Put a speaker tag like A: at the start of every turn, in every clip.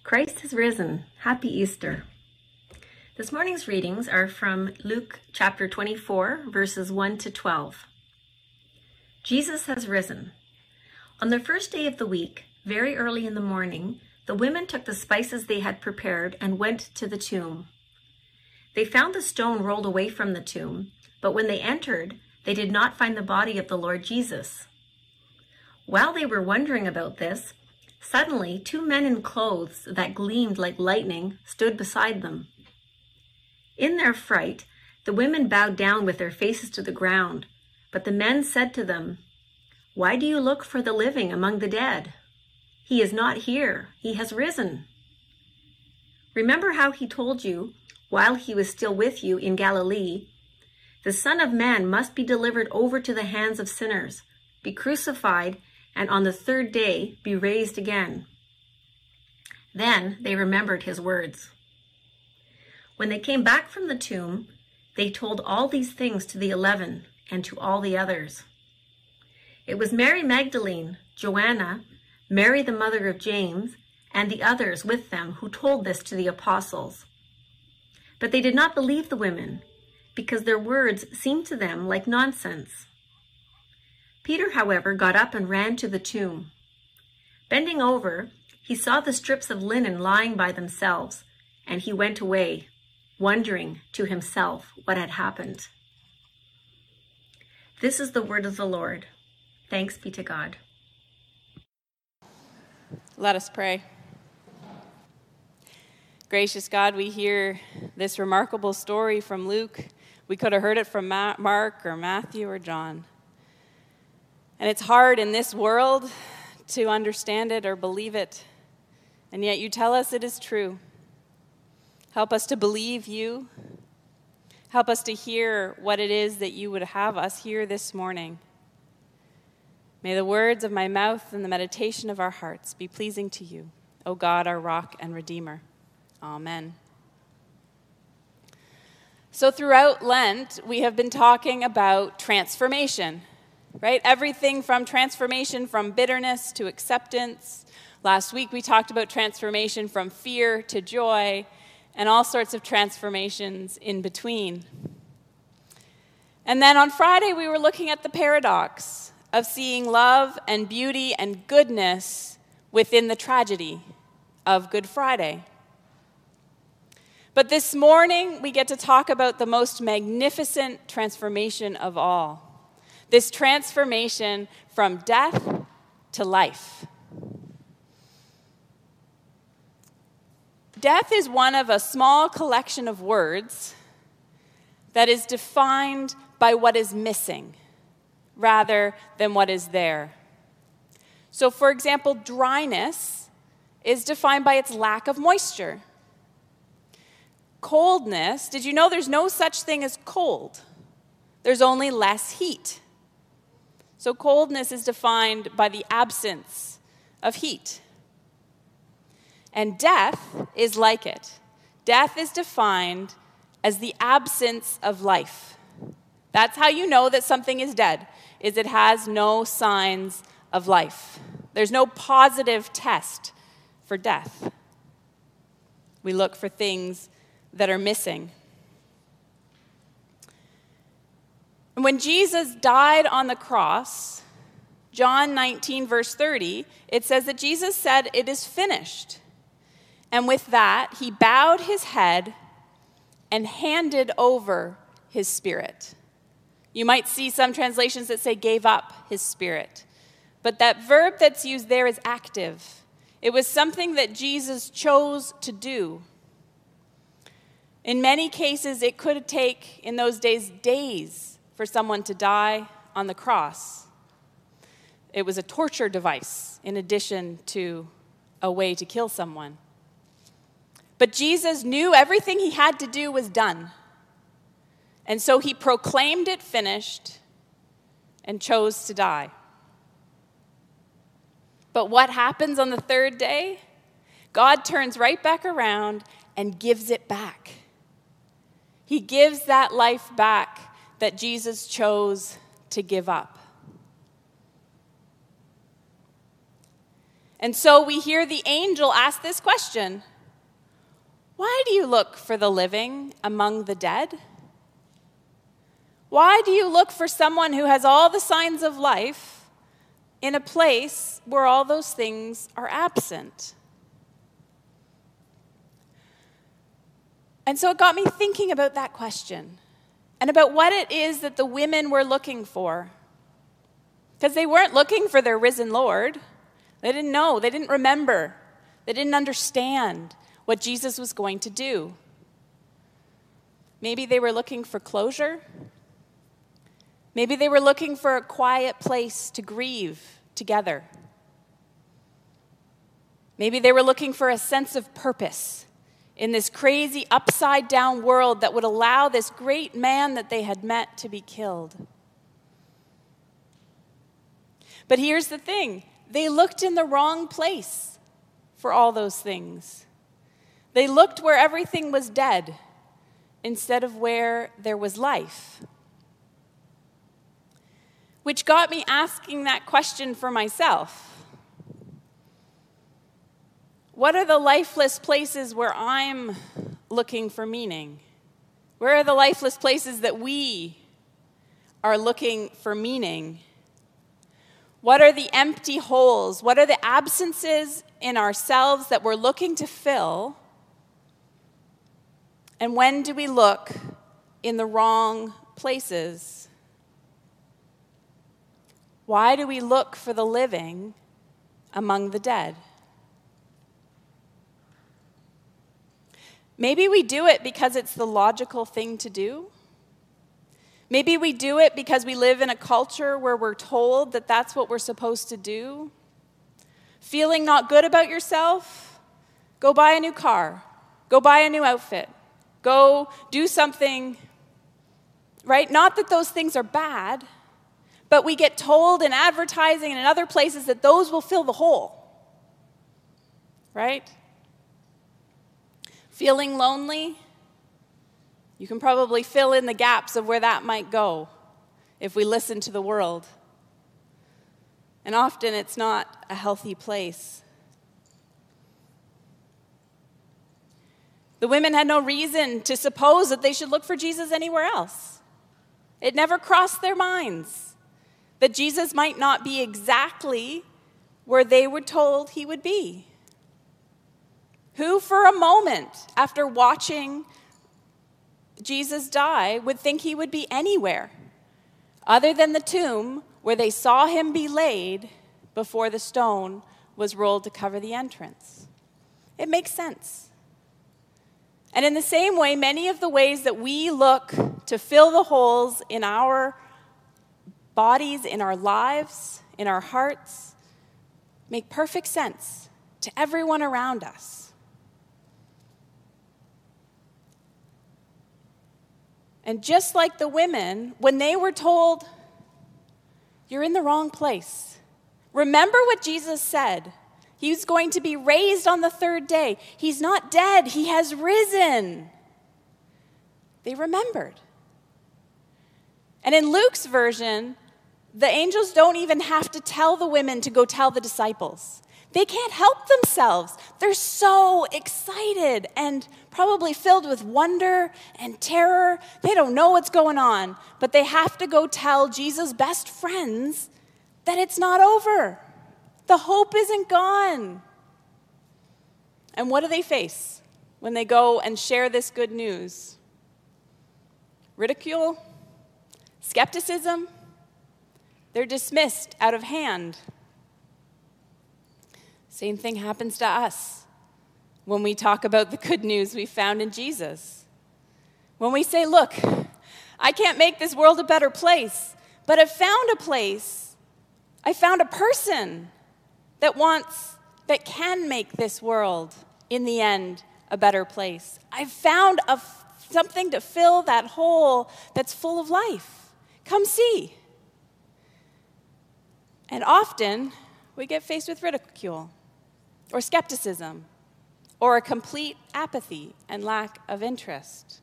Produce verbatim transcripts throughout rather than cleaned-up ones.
A: Christ has risen. Happy Easter. This morning's readings are from Luke chapter twenty-four, verses one to twelve. Jesus has risen. On the first day of the week, very early in the morning, the women took the spices they had prepared and went to the tomb. They found the stone rolled away from the tomb, but when they entered, they did not find the body of the Lord Jesus. While they were wondering about this, suddenly two men in clothes that gleamed like lightning stood beside them. In their fright, the women bowed down with their faces to the ground, but the men said to them, "Why do you look for the living among the dead? He is not here, he has risen. Remember how he told you, while he was still with you in Galilee, the Son of Man must be delivered over to the hands of sinners, be crucified, and on the third day be raised again." Then they remembered his words. When they came back from the tomb, they told all these things to the eleven and to all the others. It was Mary Magdalene, Joanna, Mary the mother of James, and the others with them who told this to the apostles. But they did not believe the women, because their words seemed to them like nonsense. Peter, however, got up and ran to the tomb. Bending over, he saw the strips of linen lying by themselves, and he went away, wondering to himself what had happened. This is the word of the Lord. Thanks be to God.
B: Let us pray. Gracious God, we hear this remarkable story from Luke. We could have heard it from Ma- Mark or Matthew or John. And it's hard in this world to understand it or believe it. And yet you tell us it is true. Help us to believe you. Help us to hear what it is that you would have us hear this morning. May the words of my mouth and the meditation of our hearts be pleasing to you, O God, our rock and redeemer. Amen. So throughout Lent, we have been talking about transformation. Right? Everything from transformation from bitterness to acceptance. Last week we talked about transformation from fear to joy and all sorts of transformations in between. And then on Friday we were looking at the paradox of seeing love and beauty and goodness within the tragedy of Good Friday. But this morning we get to talk about the most magnificent transformation of all. This transformation from death to life. Death is one of a small collection of words that is defined by what is missing rather than what is there. So, for example, dryness is defined by its lack of moisture. Coldness, did you know there's no such thing as cold? There's only less heat. So coldness is defined by the absence of heat. And death is like it. Death is defined as the absence of life. That's how you know that something is dead, is it has no signs of life. There's no positive test for death. We look for things that are missing. And when Jesus died on the cross, John nineteen, verse thirty, it says that Jesus said, "It is finished." And with that, he bowed his head and handed over his spirit. You might see some translations that say gave up his spirit. But that verb that's used there is active. It was something that Jesus chose to do. In many cases, it could take, in those days, days for someone to die on the cross. It was a torture device in addition to a way to kill someone. But Jesus knew everything he had to do was done. And so he proclaimed it finished and chose to die. But what happens on the third day? God turns right back around and gives it back. He gives that life back that Jesus chose to give up. And so we hear the angel ask this question: why do you look for the living among the dead? Why do you look for someone who has all the signs of life in a place where all those things are absent? And so it got me thinking about that question and about what it is that the women were looking for. Because they weren't looking for their risen Lord. They didn't know. They didn't remember. They didn't understand what Jesus was going to do. Maybe they were looking for closure. Maybe they were looking for a quiet place to grieve together. Maybe they were looking for a sense of purpose in this crazy upside-down world that would allow this great man that they had met to be killed. But here's the thing. They looked in the wrong place for all those things. They looked where everything was dead instead of where there was life. Which got me asking that question for myself. What are the lifeless places where I'm looking for meaning? Where are the lifeless places that we are looking for meaning? What are the empty holes? What are the absences in ourselves that we're looking to fill? And when do we look in the wrong places? Why do we look for the living among the dead? Maybe we do it because it's the logical thing to do. Maybe we do it because we live in a culture where we're told that that's what we're supposed to do. Feeling not good about yourself? Go buy a new car. Go buy a new outfit. Go do something, right? Not that those things are bad, but we get told in advertising and in other places that those will fill the hole, right? Feeling lonely? You can probably fill in the gaps of where that might go if we listen to the world. And often it's not a healthy place. The women had no reason to suppose that they should look for Jesus anywhere else. It never crossed their minds that Jesus might not be exactly where they were told he would be. Who, for a moment, after watching Jesus die, would think he would be anywhere other than the tomb where they saw him be laid before the stone was rolled to cover the entrance? It makes sense. And in the same way, many of the ways that we look to fill the holes in our bodies, in our lives, in our hearts, make perfect sense to everyone around us. And just like the women, when they were told, you're in the wrong place. Remember what Jesus said. He's going to be raised on the third day. He's not dead. He has risen. They remembered. And in Luke's version, the angels don't even have to tell the women to go tell the disciples. They can't help themselves. They're so excited and probably filled with wonder and terror. They don't know what's going on, but they have to go tell Jesus' best friends that it's not over. The hope isn't gone. And what do they face when they go and share this good news? Ridicule? Skepticism? They're dismissed out of hand. Same thing happens to us when we talk about the good news we found in Jesus. When we say, look, I can't make this world a better place, but I've found a place. I found a person that wants, that can make this world, in the end, a better place. I've found a, something to fill that hole that's full of life. Come see. And often, we get faced with ridicule, or skepticism, or a complete apathy and lack of interest.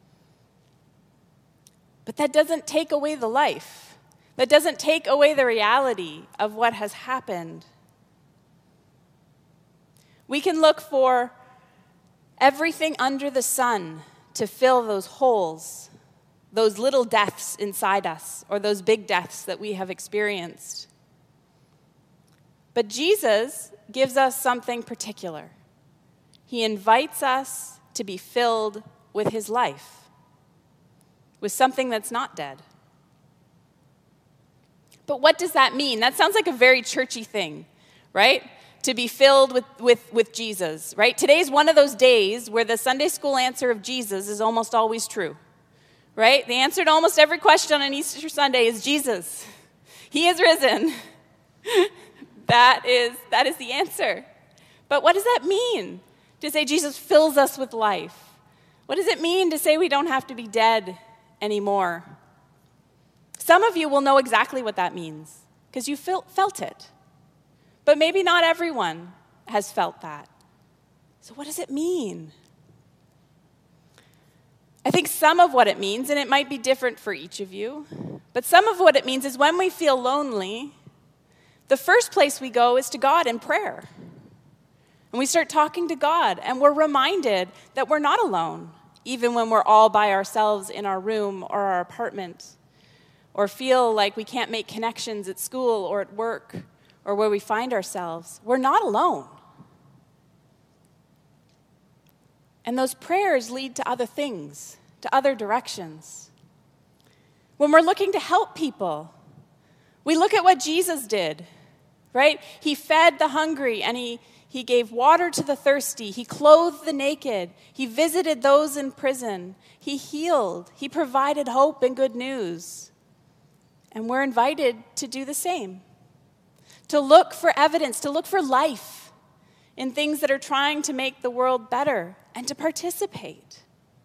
B: But that doesn't take away the life. That doesn't take away the reality of what has happened. We can look for everything under the sun to fill those holes, those little deaths inside us, or those big deaths that we have experienced. But Jesus gives us something particular. He invites us to be filled with his life, with something that's not dead. But what does that mean? That sounds like a very churchy thing, right? To be filled with, with, with Jesus, right? Today's one of those days where the Sunday school answer of Jesus is almost always true, right? The answer to almost every question on Easter Sunday is Jesus. He is risen. That is, that is the answer. But what does that mean to say Jesus fills us with life? What does it mean to say we don't have to be dead anymore? Some of you will know exactly what that means because you felt it. But maybe not everyone has felt that. So what does it mean? I think some of what it means, and it might be different for each of you, but some of what it means is when we feel lonely, the first place we go is to God in prayer. And we start talking to God, and we're reminded that we're not alone, even when we're all by ourselves in our room or our apartment, or feel like we can't make connections at school or at work, or where we find ourselves. We're not alone. And those prayers lead to other things, to other directions. When we're looking to help people, we look at what Jesus did, right? He fed the hungry and he, he gave water to the thirsty. He clothed the naked. He visited those in prison. He healed. He provided hope and good news. And we're invited to do the same. To look for evidence, to look for life in things that are trying to make the world better, and to participate.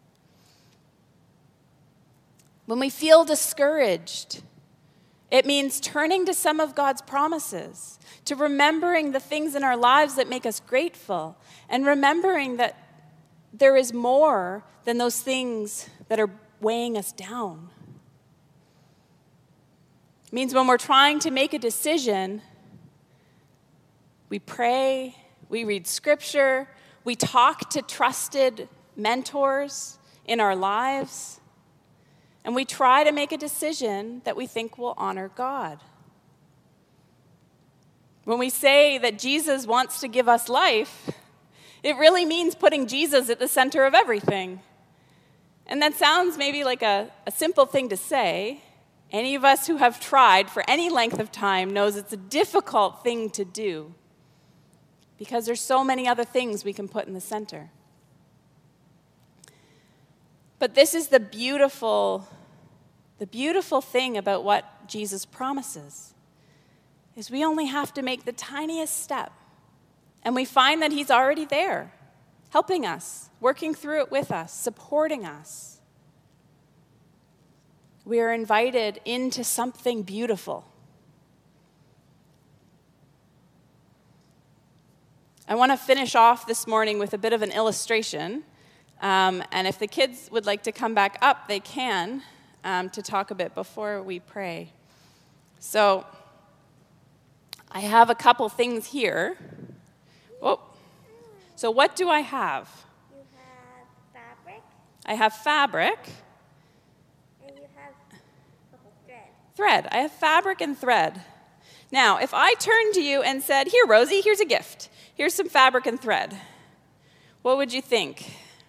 B: When we feel discouraged, it means turning to some of God's promises, to remembering the things in our lives that make us grateful, and remembering that there is more than those things that are weighing us down. It means when we're trying to make a decision, we pray, we read scripture, we talk to trusted mentors in our lives, and we try to make a decision that we think will honor God. When we say that Jesus wants to give us life, it really means putting Jesus at the center of everything. And that sounds maybe like a, a simple thing to say. Any of us who have tried for any length of time knows it's a difficult thing to do, because there's so many other things we can put in the center. But this is the beautiful, the beautiful thing about what Jesus promises, is we only have to make the tiniest step, and we find that he's already there, helping us, working through it with us, supporting us. We are invited into something beautiful. I want to finish off this morning with a bit of an illustration. Um, and if the kids would like to come back up, they can, um, to talk a bit before we pray. So I have a couple things here. Oh, so what do I have?
C: You have fabric.
B: I have fabric.
C: And you have thread.
B: Thread. I have fabric and thread. Now, if I turned to you and said, here, Rosie, here's a gift. Here's some fabric and thread. What would you think?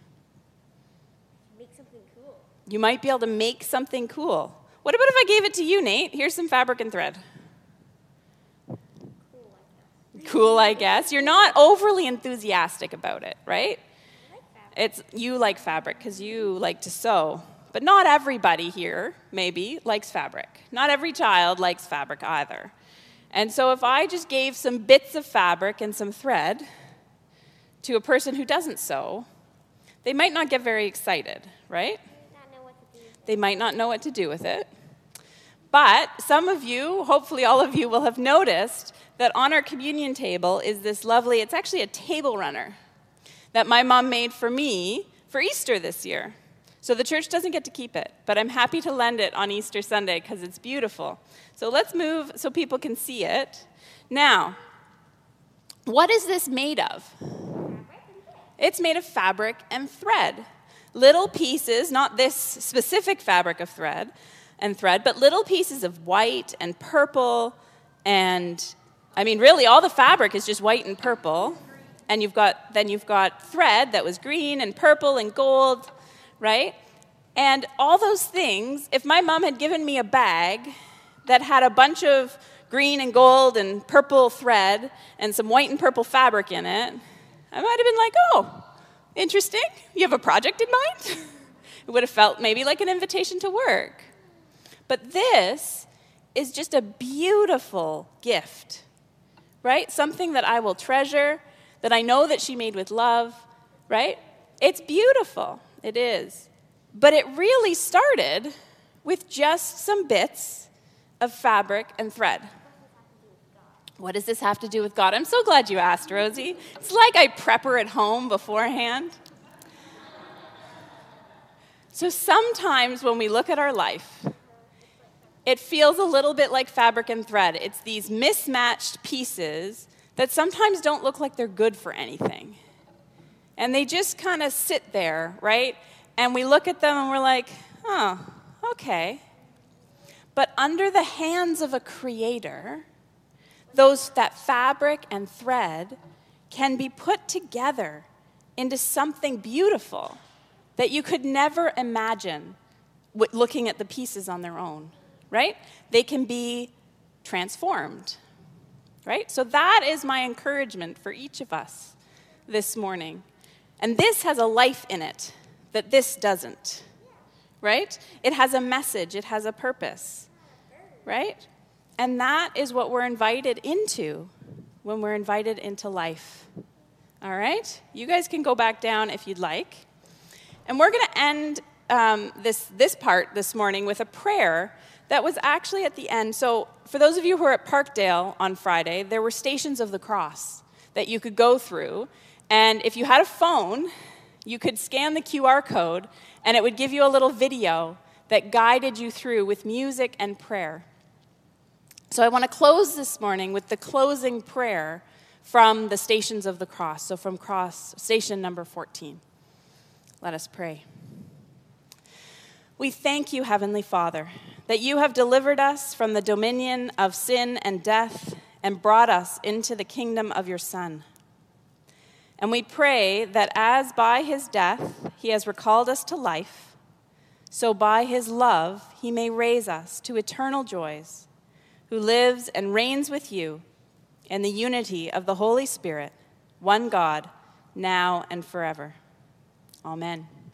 C: Make something cool.
B: You might be able to make something cool. What about if I gave it to you, Nate? Here's some fabric and thread.
C: Cool, I guess.
B: Cool, I guess. You're not overly enthusiastic about it, right?
C: I like fabric.
B: It's you like fabric because you like to sew. But not everybody here, maybe, likes fabric. Not every child likes fabric either. And so if I just gave some bits of fabric and some thread to a person who doesn't sew, they might not get very excited, right?
C: Not know what to do with it.
B: They might not know what to do with it. But some of you, hopefully all of you, will have noticed that on our communion table is this lovely, it's actually a table runner that my mom made for me for Easter this year. So the church doesn't get to keep it, but I'm happy to lend it on Easter Sunday because it's beautiful. So let's move so people can see it. Now, What is this made of? It's made of fabric and thread. Little pieces, not this specific fabric of thread and thread, but little pieces of white and purple and, I mean, really all the fabric is just white and purple. And you've got, then you've got thread that was green and purple and gold, right? And all those things, if my mom had given me a bag that had a bunch of green and gold and purple thread and some white and purple fabric in it, I might have been like, oh, interesting. You have a project in mind? It would have felt maybe like an invitation to work. But this is just a beautiful gift, right? Something that I will treasure, that I know that she made with love, right? It's beautiful. It is. But it really started with just some bits of fabric and thread. What does this have to do with God? I'm so glad you asked, Rosie. It's like I prep her at home beforehand. So sometimes when we look at our life, it feels a little bit like fabric and thread. It's these mismatched pieces that sometimes don't look like they're good for anything. And they just kind of sit there, right? And we look at them and we're like, oh, okay. But under the hands of a creator, those, that fabric and thread can be put together into something beautiful that you could never imagine looking at the pieces on their own, right? They can be transformed, right? So that is my encouragement for each of us this morning. And this has a life in it that this doesn't, right? It has a message. It has a purpose, right? And that is what we're invited into when we're invited into life. All right? You guys can go back down if you'd like. And we're going to end um, this, this part this morning with a prayer that was actually at the end. So for those of you who are at Parkdale on Friday, there were stations of the cross that you could go through. And if you had a phone, you could scan the Q R code, and it would give you a little video that guided you through with music and prayer. So I want to close this morning with the closing prayer from the Stations of the Cross, so from cross station number fourteen. Let us pray. We thank you, Heavenly Father, that you have delivered us from the dominion of sin and death and brought us into the kingdom of your Son. And we pray that as by his death he has recalled us to life, so by his love he may raise us to eternal joys, who lives and reigns with you in the unity of the Holy Spirit, one God, now and forever. Amen.